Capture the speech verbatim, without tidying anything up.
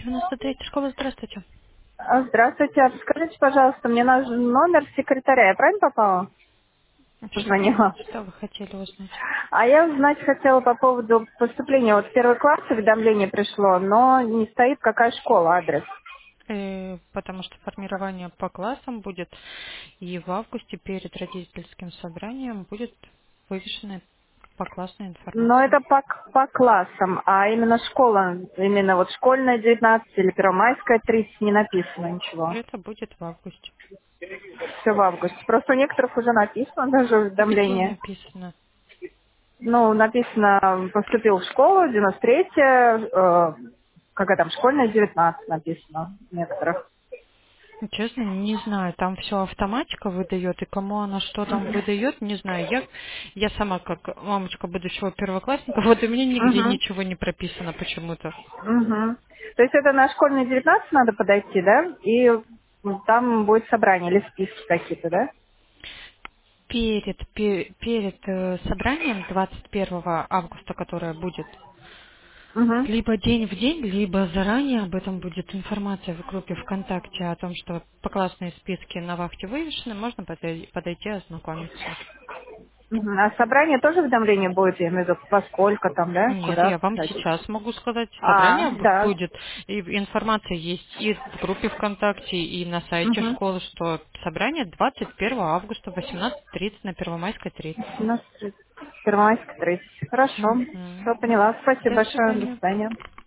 девяносто третья школа, здравствуйте. А, Здравствуйте. А Скажите, пожалуйста, мне нужен номер секретаря. Я правильно попала? Что, Позвонила. что вы хотели узнать? А я узнать хотела по поводу поступления. Вот в первый класс уведомление пришло, но не стоит какая школа, адрес. Э, потому что формирование по классам будет, и в августе перед родительским собранием будет вывешена поклассная Но информация. это по, к- по классам, а именно школа, именно вот школьная девятнадцать или первомайская тридцать не написано ничего. Это будет в августе. Все в августе. Просто у некоторых уже написано даже Где уведомление. написано? Ну, написано, поступил в школу, девяносто третья, э, какая там, школьная, девятнадцать написано в некоторых. Ну, честно, не знаю, там все автоматика выдает, и кому она что там выдает, не знаю. Я, я сама, как мамочка будущего первоклассника, вот у меня нигде Угу, ничего не прописано почему-то. угу. То есть это на школьной девятнадцать надо подойти, да? И там будет собрание или списки какие-то, да? Перед, пе- перед э, собранием двадцать первого августа, которое будет, Угу, либо день в день, либо заранее об этом будет информация в группе ВКонтакте о том, что поклассные списки на вахте вывешены, можно подой- подойти ознакомиться. угу. А собрание тоже уведомление будет, я имею в виду, во сколько там, да? Нет, Куда я вам ходить? сейчас могу сказать, А, собрание б- да. будет, и информация есть и в группе ВКонтакте, и на сайте Угу. школы, что собрание двадцать первого августа в восемнадцать тридцать на Первомайской тридцать. У нас Первомайская тридцать. Хорошо. Мгм. Все поняла. Спасибо До большое. До свидания. свидания.